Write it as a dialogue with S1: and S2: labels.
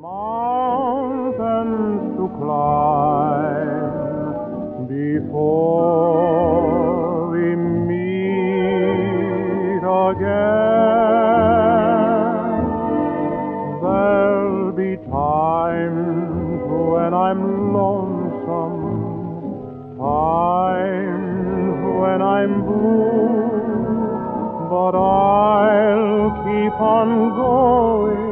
S1: mountains to climb before we meet again. There'll be times when I'm lonesome, times when I'm blue, but I'll keep on going